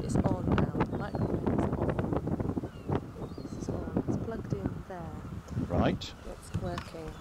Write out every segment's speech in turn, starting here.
is on now. The microphone is off. This is on. It's plugged in there. Right. It's working.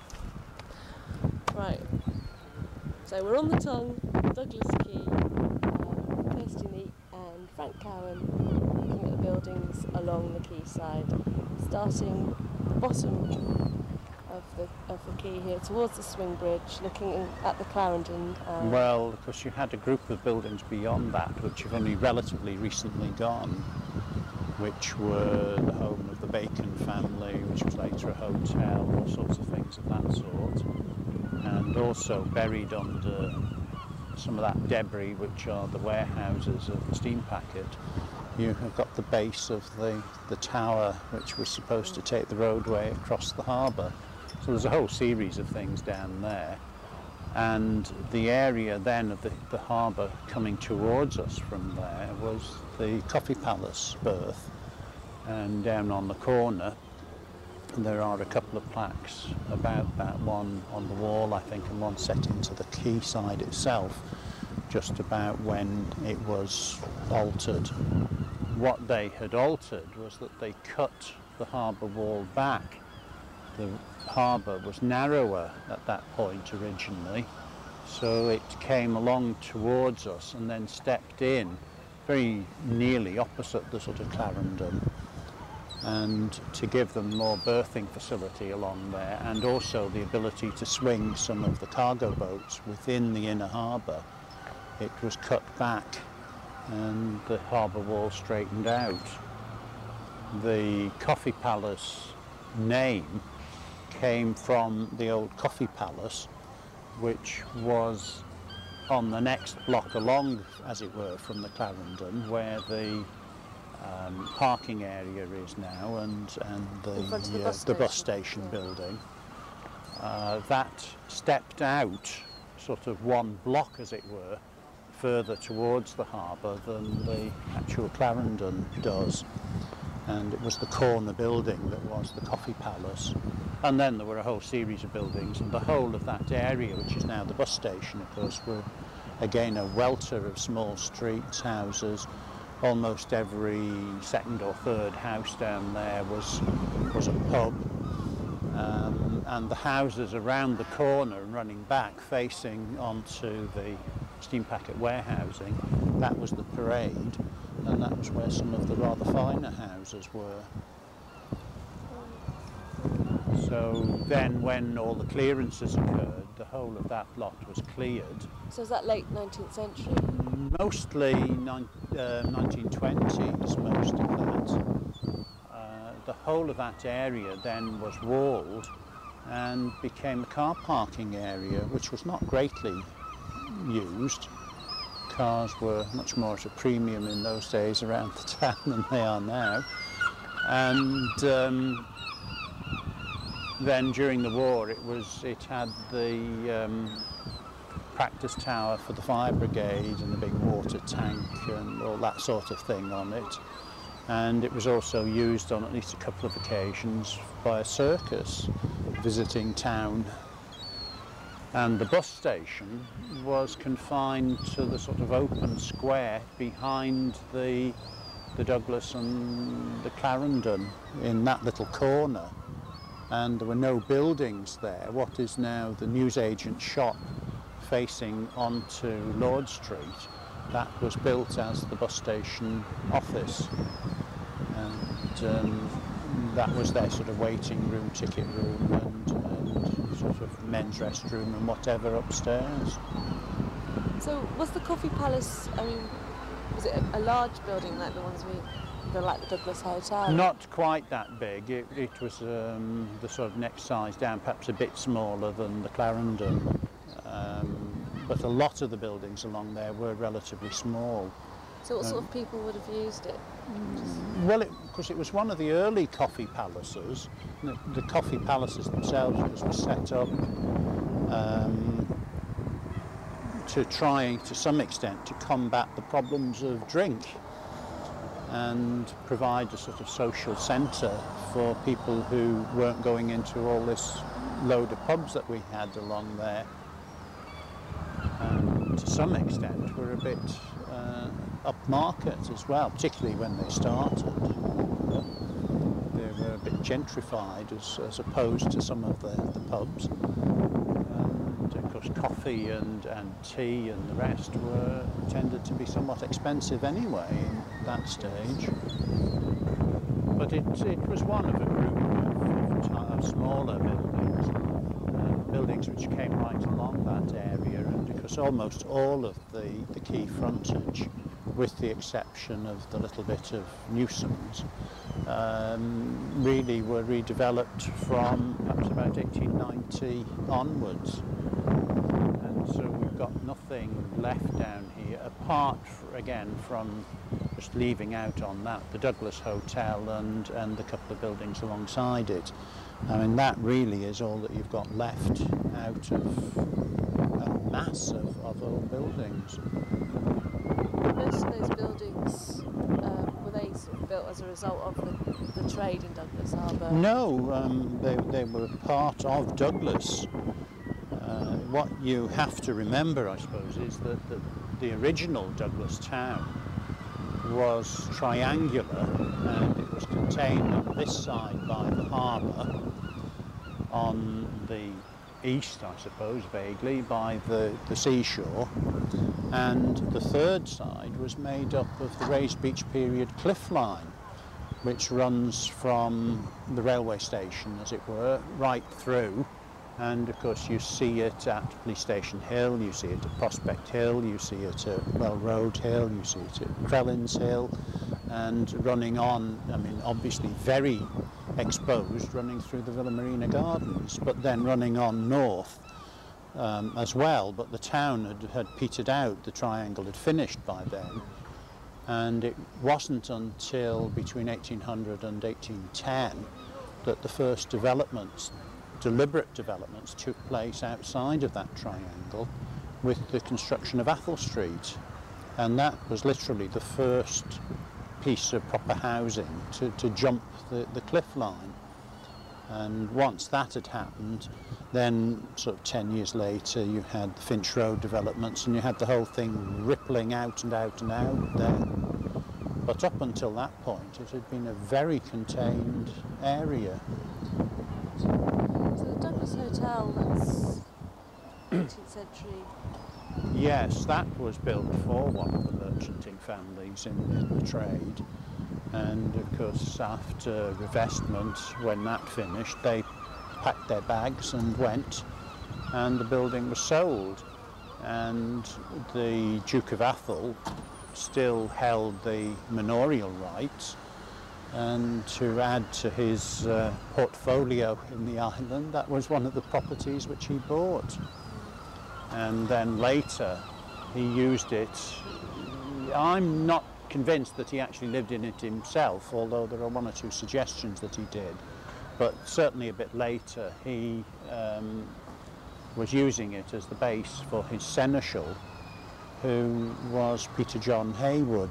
Right. So we're on the Tongue, Douglas Quay, Kirsty Neat and Frank Cowan looking at the buildings along the quayside, starting the bottom of the quay here towards the swing bridge, looking at the Clarendon. Well, because you had a group of buildings beyond that which have only relatively recently gone, which were the home of the Bacon family, which was later a hotel, all sorts of things of that sort. And also buried under some of that debris, which are the warehouses of the steam packet, you have got the base of the tower, which was supposed to take the roadway across the harbour. So there's a whole series of things down there. And the area then of the harbour coming towards us from there was the Coffee Palace berth. And down on the corner, there are a couple of plaques about that, one on the wall, I think, and one set into the quayside itself, just about when it was altered. What they had altered was that they cut the harbour wall back. The harbour was narrower at that point originally, so it came along towards us and then stepped in very nearly opposite the sort of Clarendon, and to give them more berthing facility along there, and also the ability to swing some of the cargo boats within the inner harbour. It was cut back and the harbour wall straightened out. The Coffee Palace name came from the old Coffee Palace, which was on the next block along, as it were, from the Clarendon, where the parking area is now, and the bus station building. That stepped out sort of one block, as it were, further towards the harbour than the actual Clarendon does, and it was the corner building that was the Coffee Palace. And then there were a whole series of buildings, and the whole of that area, which is now the bus station, of course, were again a welter of small streets, houses. Almost every second or third house down there was a pub, and the houses around the corner and running back facing onto the steam packet warehousing, that was the parade, and that was where some of the rather finer houses were. So then when all the clearances occurred, the whole of that lot was cleared. So is that late 19th century? Mostly 1920s, most of that. The whole of that area then was walled and became a car parking area, which was not greatly used. Cars were much more at a premium in those days around the town than they are now. And then during the war it had the practice tower for the fire brigade and the big water tank and all that sort of thing on it. And it was also used on at least a couple of occasions by a circus visiting town. And the bus station was confined to the sort of open square behind the Douglas and the Clarendon, in that little corner. And there were no buildings there. What is now the newsagent shop facing onto Lord Street, that was built as the bus station office. And that was their sort of waiting room, ticket room, and sort of men's restroom and whatever upstairs. So was the Coffee Palace, I mean, was it a large building like the ones like the Douglas Hotel? Not quite that big. It was the sort of next size down, perhaps a bit smaller than the Clarendon. But a lot of the buildings along there were relatively small. So what sort of people would have used it? Well, because it was one of the early coffee palaces. The coffee palaces themselves were set up to try, to some extent, to combat the problems of drink and provide a sort of social centre for people who weren't going into all this load of pubs that we had along there. And to some extent were a bit upmarket as well, particularly when they started. They were a bit gentrified as opposed to some of the pubs. And of course coffee and tea and the rest tended to be somewhat expensive anyway at that stage. But it was one of a group of smaller buildings which came right along that area, and because almost all of the key frontage, with the exception of the little bit of Newsons, really were redeveloped from perhaps about 1890 onwards. And so we've got nothing left down here apart again from just leaving out on that the Douglas Hotel and the couple of buildings alongside it. I mean, that really is all that you've got left out of a mass of old buildings. Most of those buildings, were they sort of built as a result of the trade in Douglas Harbour? No, they were part of Douglas. What you have to remember, I suppose, is that the original Douglas town was triangular, and it was contained on this side by the harbour, on the east, I suppose, vaguely, by the seashore, and the third side was made up of the raised beach period cliff line, which runs from the railway station, as it were, right through. And of course you see it at Police Station Hill, you see it at Prospect Hill, you see it at Well Road Hill, you see it at Crellins Hill, and running on, I mean, obviously very exposed, running through the Villa Marina Gardens, but then running on north as well. But the town had petered out, the triangle had finished by then, and it wasn't until between 1800 and 1810 that the first deliberate developments took place outside of that triangle with the construction of Athol Street, and that was literally the first piece of proper housing to jump the cliff line. And once that had happened, then sort of 10 years later you had the Finch Road developments, and you had the whole thing rippling out and out and out there. But up until that point it had been a very contained area. So the Douglas Hotel, that's 18th century? Yes, that was built for one of the merchanting families in the trade. And of course after revestment, when that finished, they packed their bags and went, and the building was sold. And the Duke of Athol still held the manorial rights, and to add to his portfolio in the island, that was one of the properties which he bought. And then later he used it. I'm not convinced that he actually lived in it himself, although there are one or two suggestions that he did. But certainly a bit later he was using it as the base for his seneschal, who was Peter John Haywood.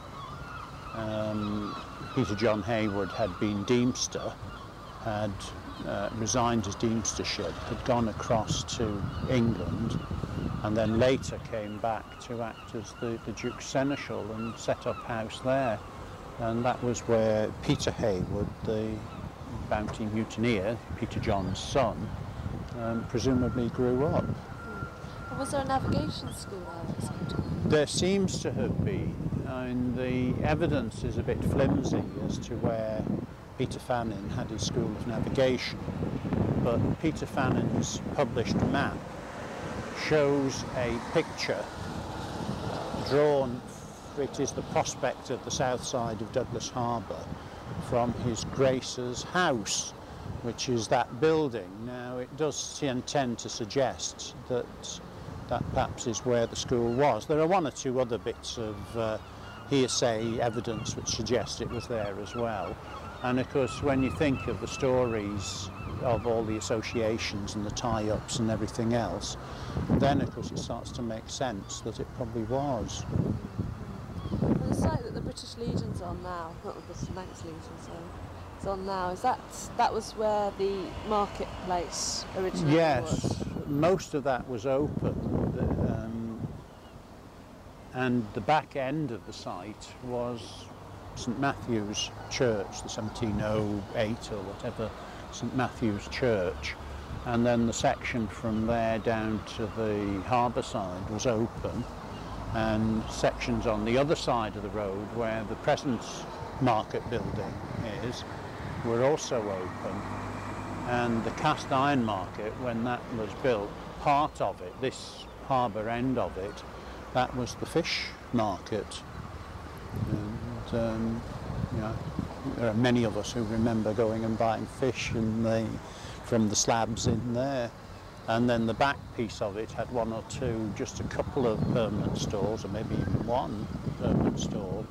Peter John Haywood had been Deemster, had resigned his Deemstership, had gone across to England, and then later came back to act as the Duke's seneschal and set up house there. And that was where Peter Haywood, the bounty mutineer, Peter John's son, presumably grew up. And was there a navigation school there at the same time? There seems to have been. I mean, the evidence is a bit flimsy as to where Peter Fannin had his school of navigation, but Peter Fannin's published map shows a picture drawn, it is the prospect of the south side of Douglas Harbour, from His Grace's house, which is that building. Now it does tend to suggest that perhaps is where the school was. There are one or two other bits of hearsay evidence which suggest it was there as well. And of course when you think of the stories of all the associations and the tie-ups and everything else, then of course it starts to make sense that it probably was. And the site that the British Legion's on now, not the British Manx Legion, so it's on now, is that was where the marketplace originally was? Yes, most of that was open. And the back end of the site was St Matthew's Church, the 1708 or whatever St Matthew's Church. And then the section from there down to the harbour side was open, and sections on the other side of the road where the present market building is were also open. And the cast iron market, when that was built, part of it, this harbour end of it, that was the fish market. And you know, there are many of us who remember going and buying fish from the slabs in there. And then the back piece of it had one or two, just a couple of permanent stalls, or maybe even one permanent stall.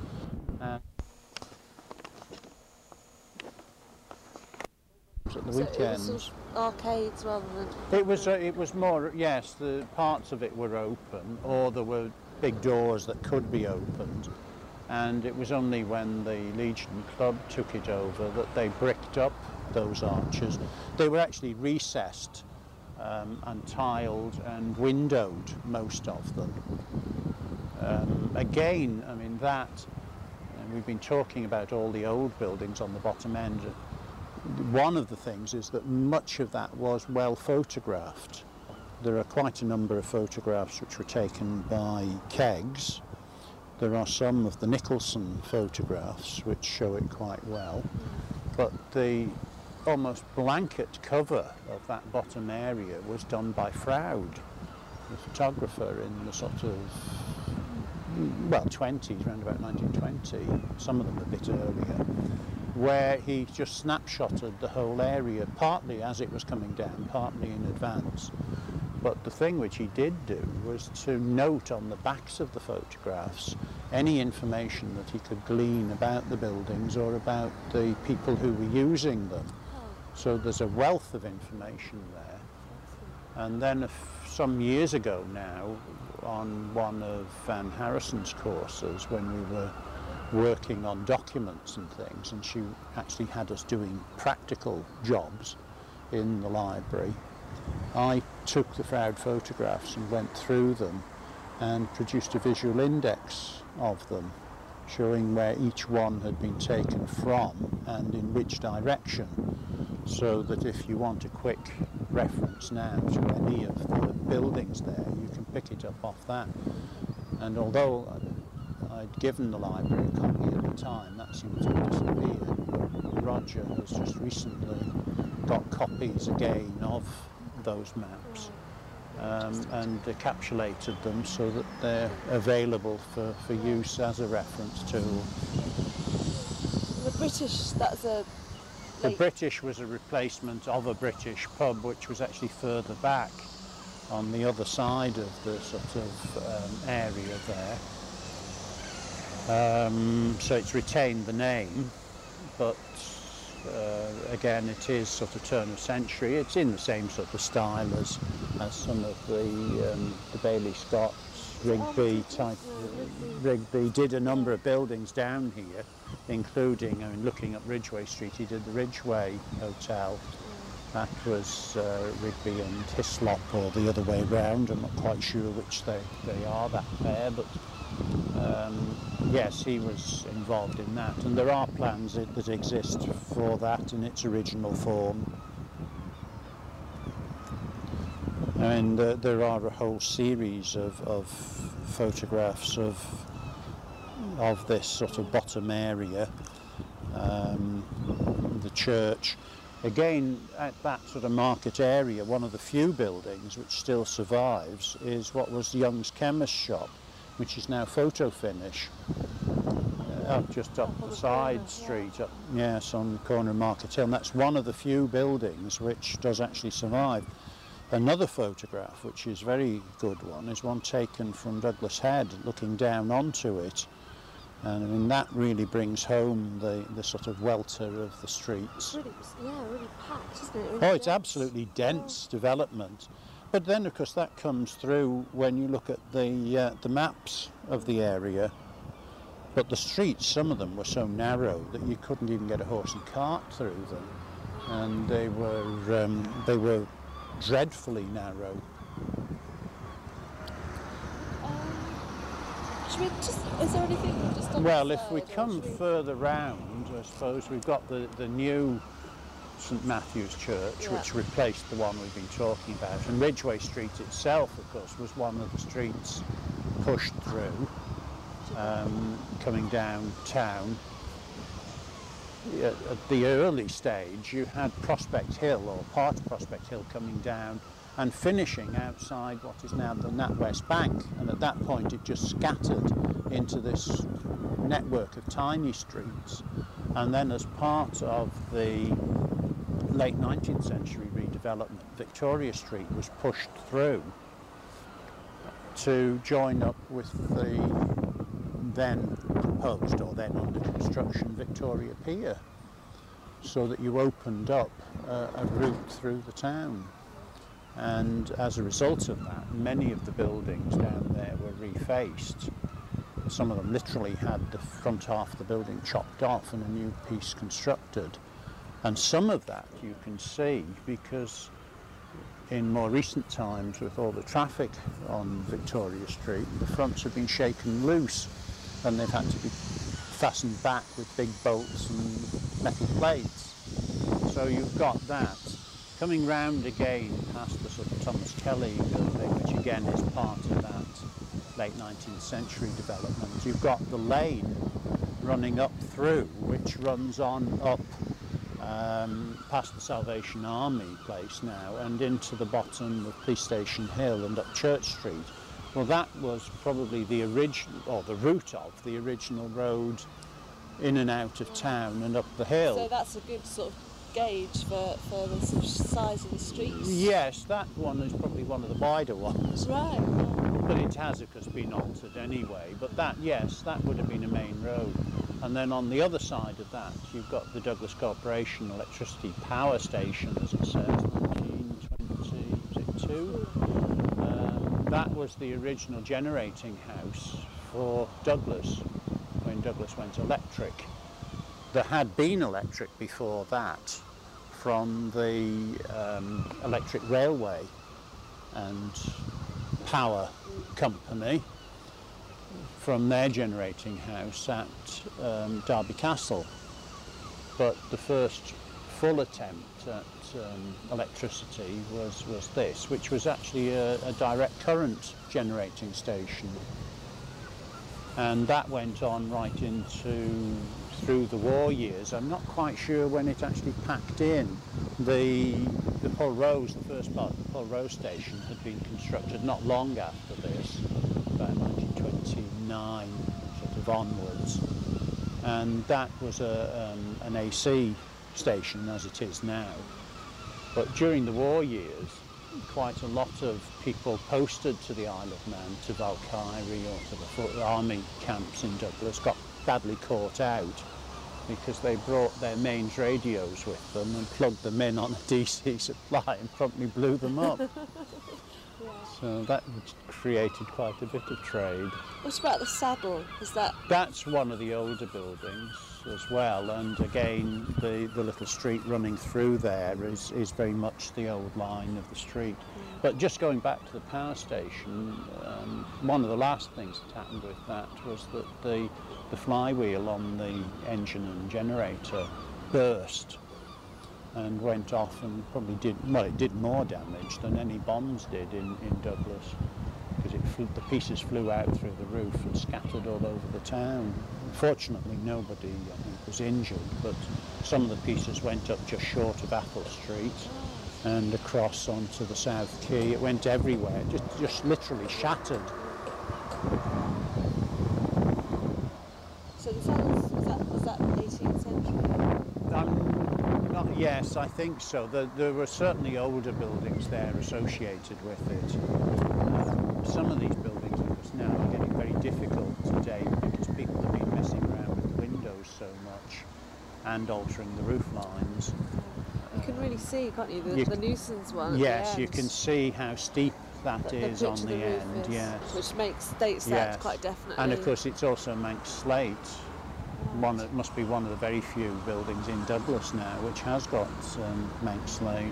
At the weekends. It was sort of arcades rather than... It was more, yes, the parts of it were open, or there were big doors that could be opened. And it was only when the Legion Club took it over that they bricked up those arches. They were actually recessed and tiled and windowed, most of them. Again, I mean, we've been talking about all the old buildings on the bottom end. One of the things is that much of that was well photographed. There are quite a number of photographs which were taken by Keggs. There are some of the Nicholson photographs which show it quite well, but the almost blanket cover of that bottom area was done by Froude, the photographer in the sort of, well, 20s, around about 1920, some of them a bit earlier, where he just snapshotted the whole area, partly as it was coming down, partly in advance. But the thing which he did do was to note on the backs of the photographs any information that he could glean about the buildings or about the people who were using them. So there's a wealth of information there. And then some years ago now, on one of Van Harrison's courses, when we were working on documents and things, and she actually had us doing practical jobs in the library, I took the Froude photographs and went through them and produced a visual index of them, showing where each one had been taken from and in which direction, so that if you want a quick reference now to any of the buildings there, you can pick it up off that. And although I'd given the library a copy at the time, that seemed to have disappeared. Roger has just recently got copies again of those maps and encapsulated them so that they're available for use as a reference tool. The British, that's a... The British was a replacement of a British pub which was actually further back on the other side of the sort of area there. So it's retained the name, but again it is sort of turn of century. It's in the same sort of style as some of the Bailey Scott's, Rigby type. Rigby did a number of buildings down here, including, I mean, looking up Ridgeway Street, he did the Ridgeway Hotel. That was Rigby and Hislop, or the other way round. I'm not quite sure which they are, that pair, but yes, he was involved in that, and there are plans that exist for that in its original form. And there are a whole series of photographs of this sort of bottom area, the church. Again, at that sort of market area, one of the few buildings which still survives is what was Young's Chemist Shop, which is now Photo Finish, just up the side street, yes, on the corner of Market Hill. And that's one of the few buildings which does actually survive. Another photograph, which is a very good one, is one taken from Douglas Head, looking down onto it. And I mean, that really brings home the sort of welter of the streets. It's really packed, isn't it? Really it's absolutely dense development. But then, of course, that comes through when you look at the maps of the area. But the streets, some of them were so narrow that you couldn't even get a horse and cart through them, and they were dreadfully narrow. Should we just, is there anything just on Well, the if we side, or come should we- further round, I suppose we've got the new St Matthew's Church, Yeah. which replaced the one we've been talking about. And Ridgeway Street itself, of course, was one of the streets pushed through, coming downtown. At the early stage, you had Prospect Hill, or part of Prospect Hill, coming down and finishing outside what is now the NatWest Bank. And at that point, it just scattered into this network of tiny streets. And then, as part of the late 19th century redevelopment, Victoria Street was pushed through to join up with the then proposed, or then under construction, Victoria Pier, so that you opened up a route through the town. And as a result of that, many of the buildings down there were refaced. Some of them literally had the front half of the building chopped off and a new piece constructed. And some of that you can see because in more recent times, with all the traffic on Victoria Street, the fronts have been shaken loose and they've had to be fastened back with big bolts and metal plates. So you've got that. Coming round again past the sort of Thomas Kelly building, which again is part of that late 19th century development, you've got the lane running up through, which runs on up past the Salvation Army place now and into the bottom of Police Station Hill and up Church Street. Well, that was probably the original, or the route of the original road in and out of town and up the hill. So that's a good sort of gauge for the sort of size of the streets. Yes, that one is probably one of the wider ones. Right. But it has, of course, been altered anyway. But that, yes, that would have been a main road. And then on the other side of that, you've got the Douglas Corporation Electricity Power Station, as it says, 1922. That was the original generating house for Douglas, when Douglas went electric. There had been electric before that from the Electric Railway and Power Company from their generating house at Derby Castle. But the first full attempt at electricity was this, which was actually a direct current generating station. And that went on right through the war years. I'm not quite sure when it actually packed in. The Pulrose, the first part of the Pulrose station, had been constructed not long after this, about 1929 sort of onwards. And that was an AC station, as it is now. But during the war years, quite a lot of people posted to the Isle of Man, to Valkyrie or to the army camps in Douglas, got badly caught out because they brought their mains radios with them and plugged them in on a DC supply and promptly blew them up. Yeah. So that created quite a bit of trade. What about the Saddle? Is that? That's one of the older buildings as well, and again the little street running through there is very much the old line of the street. But just going back to the power station, one of the last things that happened with that was that the flywheel on the engine and generator burst and went off and probably did more damage than any bombs did in Douglas, because the pieces flew out through the roof and scattered all over the town. Fortunately, nobody, I think, was injured, but some of the pieces went up just short of Athol Street and across onto the South Quay. It went everywhere, just literally shattered. So the Saddles, was that 18th century? Yes, I think so. There were certainly older buildings there associated with it. Some of these buildings, of course, now are getting very difficult today because people have been messing around with the windows so much and altering the roof lines. You can really see, can't you, the nuisance one? Yes, you can see how steep that is on the end. Is, yes, which states that quite definitely. And of course, it's also Manx slate. It must be one of the very few buildings in Douglas now which has got Manx slate.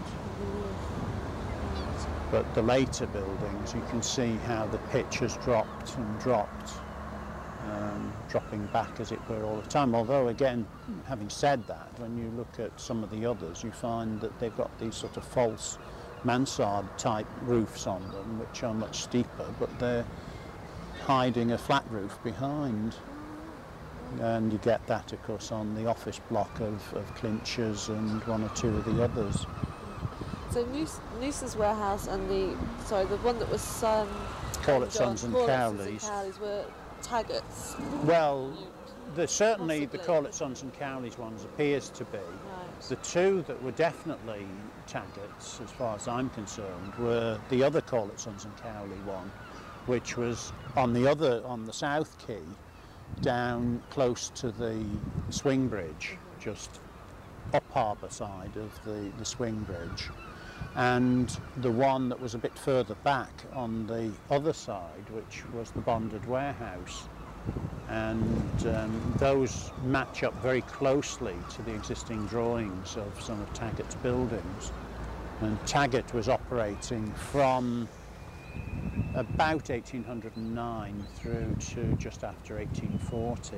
But the later buildings, you can see how the pitch has dropped and dropped dropping back, as it were, all the time. Although, again, having said that, when you look at some of the others, you find that they've got these sort of false mansard-type roofs on them, which are much steeper, but they're hiding a flat roof behind. And you get that, of course, on the office block of Clinchers and one or two of the others. So Noosa's warehouse and the one that was Corlett, Sons and Cowleys were Taggart's. Well, certainly the Corlett, Sons and Cowleys ones appears to be. Right. The two that were definitely Taggart's, as far as I'm concerned, were the other Corlett, Sons and Cowley one, which was on the South Quay, down close to the swing bridge, just up harbour side of the swing bridge, and the one that was a bit further back on the other side, which was the Bonded warehouse. And those match up very closely to the existing drawings of some of Taggart's buildings. And Taggart was operating from about 1809 through to just after 1840.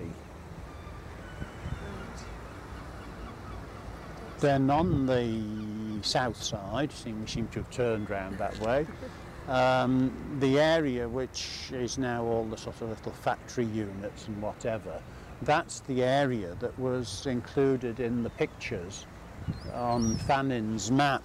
Then on the south side, we seem to have turned round that way, the area which is now all the sort of little factory units and whatever, that's the area that was included in the pictures on Fannin's map.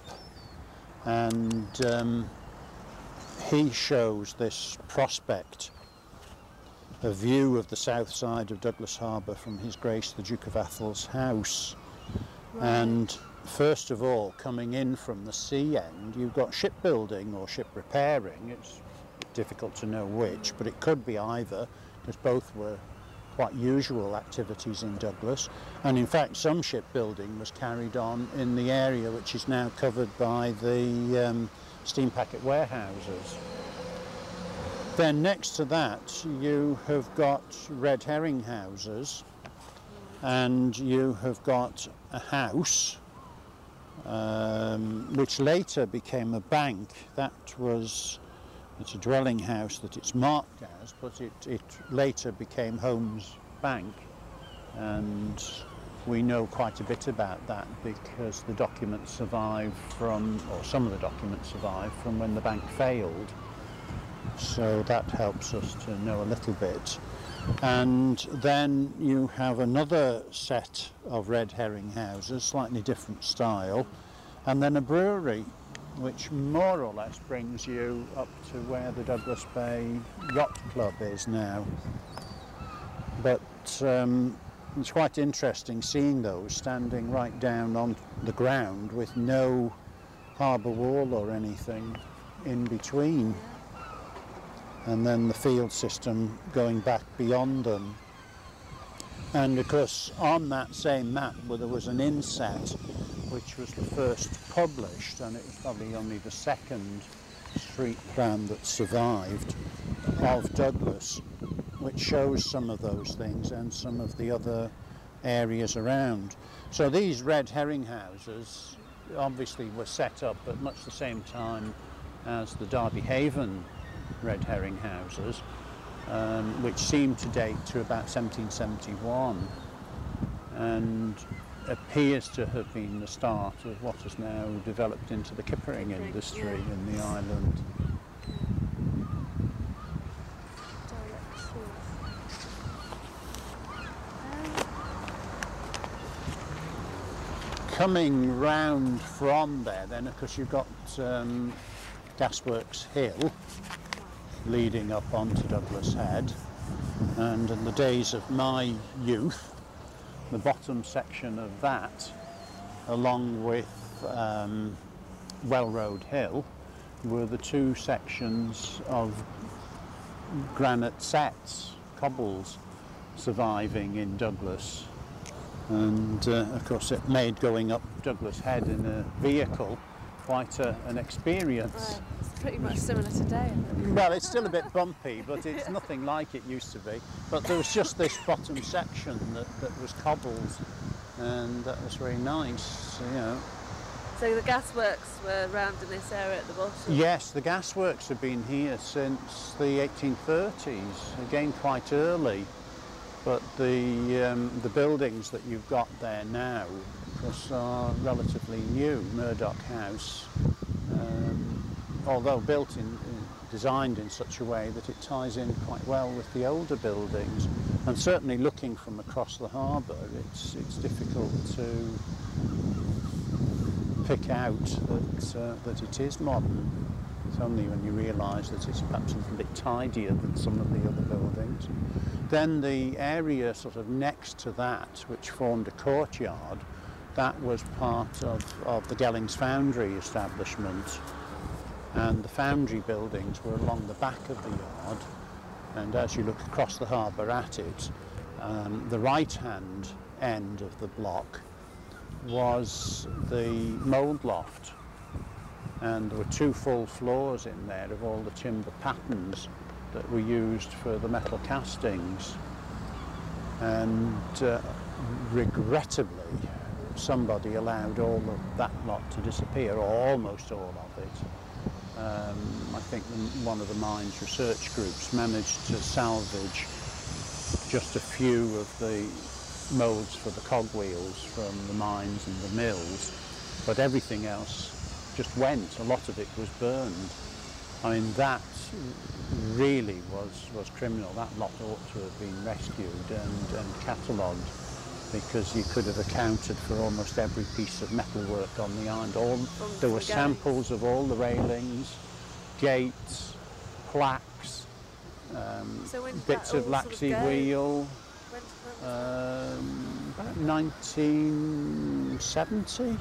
And he shows this prospect, a view of the south side of Douglas Harbour from His Grace the Duke of Athol's house. Right. And first of all, coming in from the sea end, you've got shipbuilding or ship repairing. It's difficult to know which, but it could be either, because both were quite usual activities in Douglas. And in fact, some shipbuilding was carried on in the area which is now covered by the steam packet warehouses. Then next to that you have got red herring houses, and you have got a house which later became a bank. It's a dwelling house that it's marked as, but it later became Holmes Bank, and we know quite a bit about that because the documents survive from, or some of the documents survive from when the bank failed. So that helps us to know a little bit. And then you have another set of red herring houses, slightly different style, and then a brewery, which more or less brings you up to where the Douglas Bay Yacht Club is now. But it's quite interesting seeing those standing right down on the ground with no harbour wall or anything in between. And then the field system going back beyond them. And of course, on that same map, where there was an inset, which was the first published, and it was probably only the second street plan that survived of Douglas, which shows some of those things and some of the other areas around. So these red herring houses obviously were set up at much the same time as the Derby Haven red herring houses, which seem to date to about 1771, and appears to have been the start of what has now developed into the kippering industry in the island. Coming round from there, then of course you've got Gasworks Hill leading up onto Douglas Head, and in the days of my youth, the bottom section of that, along with Wellroad Hill, were the two sections of granite sets, cobbles, surviving in Douglas. And of course it made going up Douglas Head in a vehicle quite an experience. Right. It's pretty much similar today, isn't it? Well, it's still a bit bumpy, but it's nothing like it used to be. But there was just this bottom section that was cobbled, and that was very nice, you know. So the gasworks were around in this area at the bottom? Yes, the gasworks have been here since the 1830s, again quite early. But the buildings that you've got there now, of course, are relatively new. Murdoch House, although designed in such a way that it ties in quite well with the older buildings, and certainly looking from across the harbour, it's difficult to pick out that it is modern. It's only when you realise that it's perhaps a little bit tidier than some of the other buildings. Then the area sort of next to that, which formed a courtyard, that was part of the Gellings Foundry establishment. And the foundry buildings were along the back of the yard, and as you look across the harbour at it, the right-hand end of the block was the mould loft, and there were 2 full floors in there of all the timber patterns that were used for the metal castings. And regrettably, somebody allowed all of that lot to disappear, or almost all of it. I think one of the mines research groups managed to salvage just a few of the moulds for the cogwheels from the mines and the mills, but everything else just went. A lot of it was burned. I mean, that really was criminal. That lot ought to have been rescued and catalogued, because you could have accounted for almost every piece of metalwork on the island. There were samples of all the railings, gates, plaques, bits of laxey wheel. About 1970.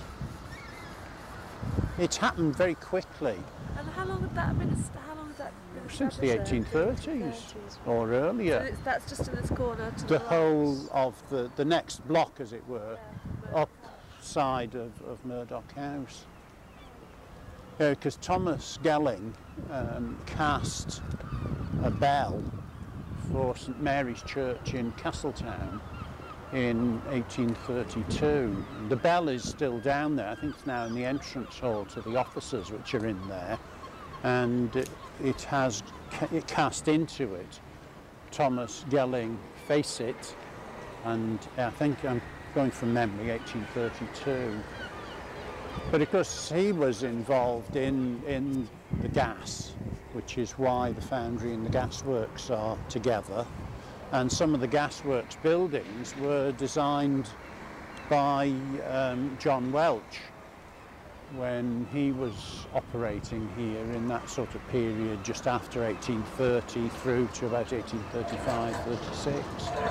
It happened very quickly. And how long had that been? Since the 1830s or earlier. So that's just in this corner to the whole of the next block, as it were, up side of Murdoch House. Because Thomas Gelling cast a bell for St Mary's Church in Castletown in 1832. The bell is still down there. I think it's now in the entrance hall to the offices, which are in there, and it cast into it Thomas Gelling Face It, and I think I'm going from memory, 1832. But of course he was involved in the gas, which is why the foundry and the gasworks are together. And some of the gasworks buildings were designed by John Welch when he was operating here in that sort of period just after 1830 through to about 1835, 36.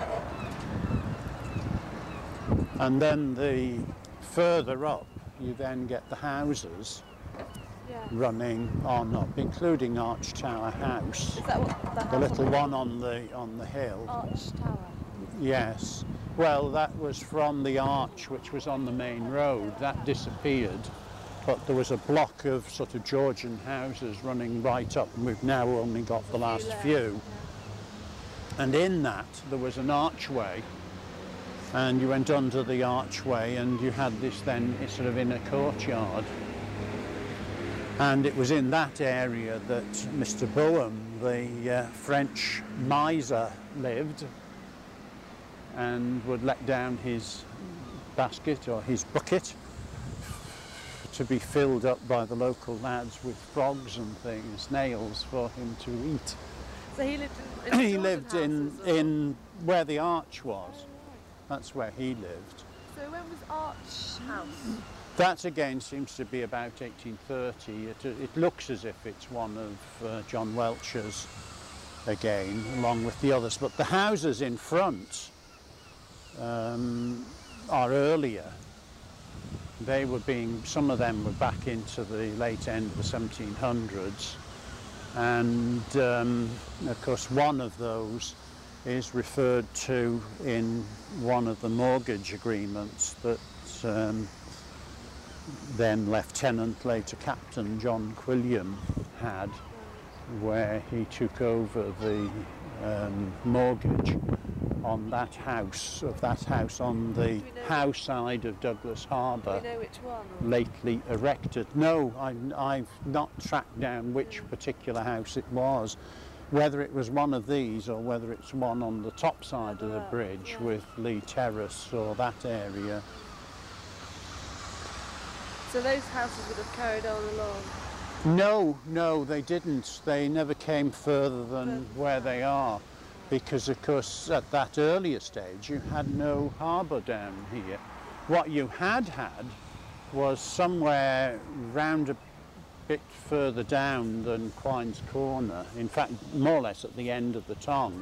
And then further up you then get the houses running on up, including Arch Tower House. Is that what the little one on the hill? Arch Tower? Yes. Well, that was from the arch which was on the main road. That disappeared, but there was a block of sort of Georgian houses running right up, and we've now only got the last few. And in that there was an archway, and you went under the archway and you had this then sort of inner courtyard. And it was in that area that Mr. Boehm, the French miser, lived, and would let down his basket or his bucket to be filled up by the local lads with frogs and things, snails for him to eat. So he lived in he lived in where the arch was. That's where he lived. So when was Arch House? That again seems to be about 1830. It looks as if it's one of John Welch's again, along with the others. But the houses in front are earlier. Some of them were back into the late end of the 1700s. And of course one of those is referred to in one of the mortgage agreements that then Lieutenant, later Captain John Quilliam had, where he took over the mortgage on that house on the house side of Douglas Harbour. Do you know which one? Lately erected. No, I've not tracked down which particular house it was, whether it was one of these or whether it's one on the top side of the bridge yeah. with Lee Terrace or that area. So those houses would have carried on along? No, they didn't. They never came further than where they are, because of course at that earlier stage you had no harbour down here. What you had was somewhere round a bit further down than Quine's Corner, in fact more or less at the end of the Tong.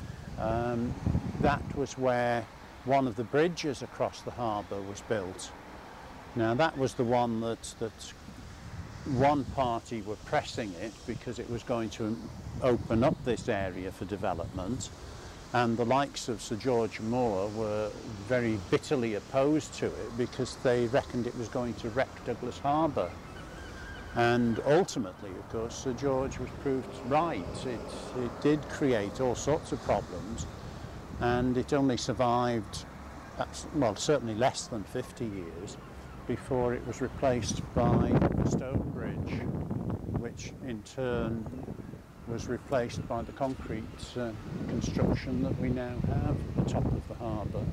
That was where one of the bridges across the harbour was built. Now that was the one that one party were pressing it because it was going to open up this area for development, and the likes of Sir George Moore were very bitterly opposed to it because they reckoned it was going to wreck Douglas Harbour. And ultimately, of course, Sir George was proved right. It did create all sorts of problems, and it only survived, well, certainly less than 50 years before it was replaced by the stone bridge, which in turn was replaced by the concrete construction that we now have at the top of the harbour.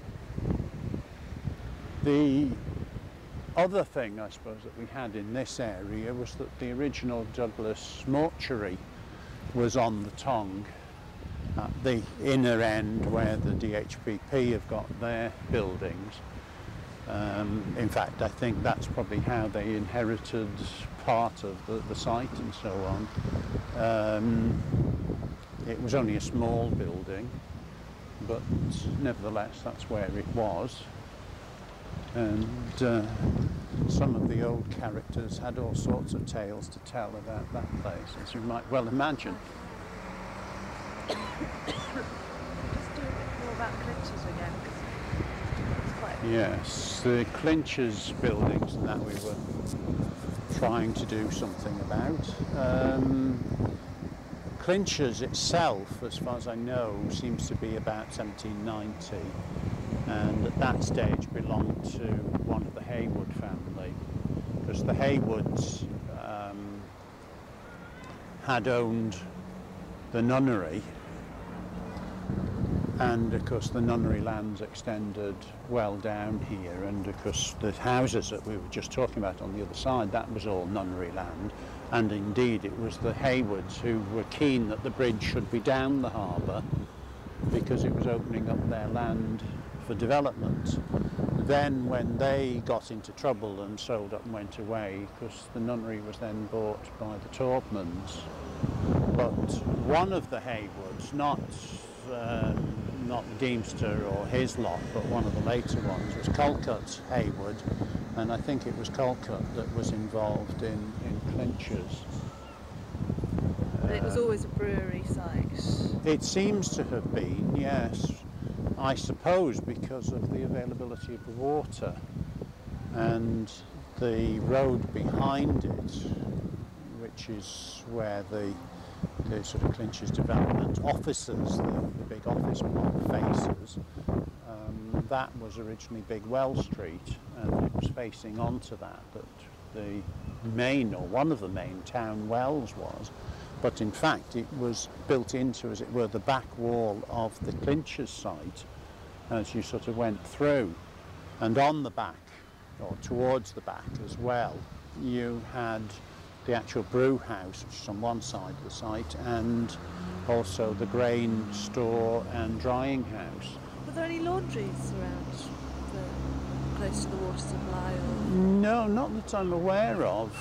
The other thing, I suppose, that we had in this area was that the original Douglas mortuary was on the Tong, at the inner end where the DHBP have got their buildings. In fact, I think that's probably how they inherited part of the site and so on. It was only a small building, but nevertheless that's where it was. And some of the old characters had all sorts of tales to tell about that place, as you might well imagine. Just do a bit more about Clinchers again, because it's quite... Yes, the Clinchers buildings that we were trying to do something about. Clinchers itself, as far as I know, seems to be about 1790, and at that stage belonged to one of the Haywood family, because the Haywoods had owned the nunnery, and of course the nunnery lands extended well down here, and of course the houses that we were just talking about on the other side, that was all nunnery land. And indeed it was the Haywoods who were keen that the bridge should be down the harbour because it was opening up their land for development. Then when they got into trouble and sold up and went away, because the nunnery was then bought by the Taubmans. But one of the Haywoods, not Deemster or his lot, but one of the later ones, was Calcutt Haywood, and I think it was Calcutt that was involved in Clinchers. But it was always a brewery site. It seems to have been, yes. I suppose because of the availability of the water and the road behind it, which is where the sort of Clinchers development offices, the big office block faces, that was originally Big Well Street, and it was facing onto that the main, or one of the main town wells was. But in fact it was built into, as it were, the back wall of the Clinchers site as you sort of went through. And on the back, or towards the back as well, you had the actual brew house, which is on one side of the site, and also the grain store and drying house. Were there any laundries around close to the water supply? Or? No, not that I'm aware of.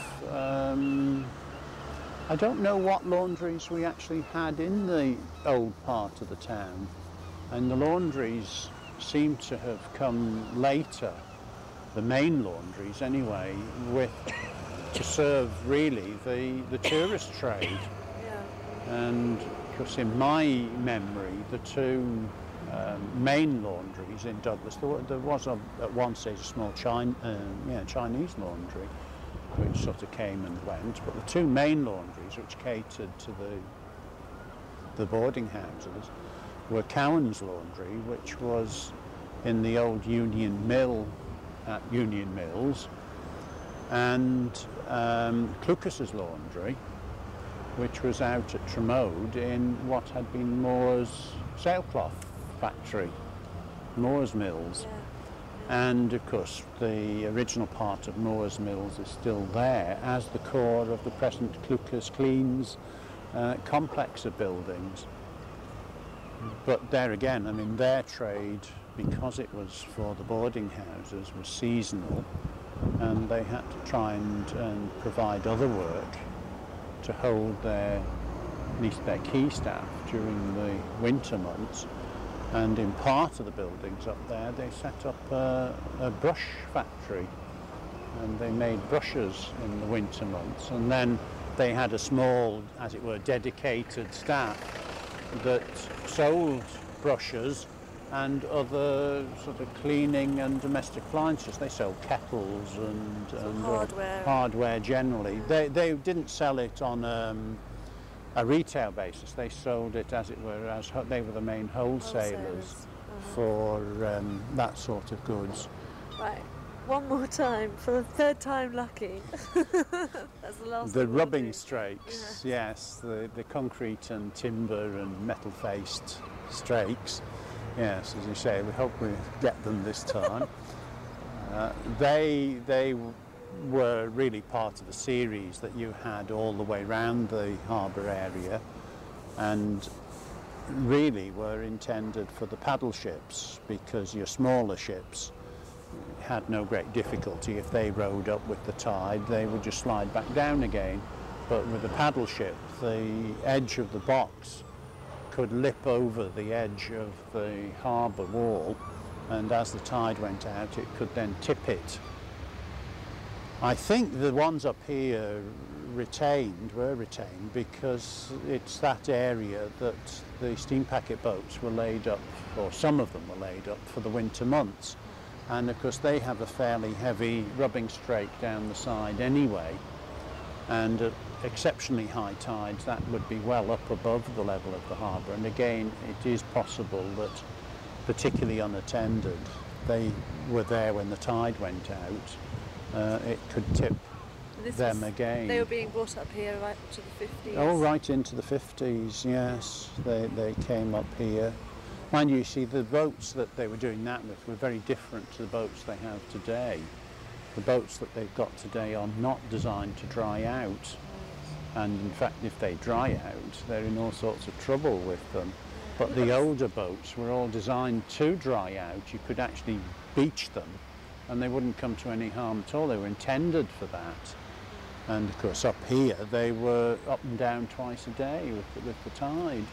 I don't know what laundries we actually had in the old part of the town, and the laundries seem to have come later, the main laundries anyway, to serve really the tourist trade. Yeah. And of course in my memory the two main laundries in Douglas, there was at one stage a small Chinese laundry which sort of came and went, but the two main laundries which catered to the boarding houses were Cowan's Laundry, which was in the old Union Mill at Union Mills, and Clucas's Laundry, which was out at Tremode in what had been Moore's sailcloth factory, Moore's Mills. Yeah. And of course the original part of Moore's Mills is still there as the core of the present Clwchas Cleans complex of buildings. But there again, I mean, their trade, because it was for the boarding houses, was seasonal, and they had to try and provide other work to hold their, at least their key staff during the winter months. And in part of the buildings up there, they set up a brush factory, and they made brushes in the winter months. And then they had a small, as it were, dedicated staff that sold brushes and other sort of cleaning and domestic appliances. They sold kettles and hardware generally. They didn't sell it on a retail basis. They sold it, as it were, as they were the main wholesalers for that sort of goods. Right, one more time, for the third time lucky. That's the last. The rubbing strakes, yes, the concrete and timber and metal-faced strakes. Yes, as you say, we hope we get them this time. They were really part of a series that you had all the way round the harbour area, and really were intended for the paddle ships, because your smaller ships had no great difficulty. If they rode up with the tide, they would just slide back down again. But with a paddle ship, the edge of the box could lip over the edge of the harbour wall, and as the tide went out, it could then tip it. I think the ones up here were retained because it's that area that the steam packet boats were laid up, or some of them were laid up, for the winter months. And of course they have a fairly heavy rubbing strake down the side anyway, and at exceptionally high tides that would be well up above the level of the harbour. And again, it is possible that, particularly unattended, they were there when the tide went out, it could tip them again. They were being brought up here right to the 50s? Oh, right into the 50s, yes. They came up here. Mind you, see, the boats that they were doing that with were very different to the boats they have today. The boats that they've got today are not designed to dry out. And in fact, if they dry out, they're in all sorts of trouble with them. But the older boats were all designed to dry out. You could actually beach them and they wouldn't come to any harm at all. They were intended for that. And of course, up here, they were up and down twice a day with the tide.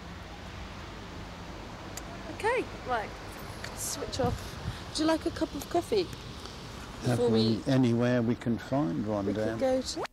Okay, right, switch off. Would you like a cup of coffee? Have we anywhere we can find one we down? Could go to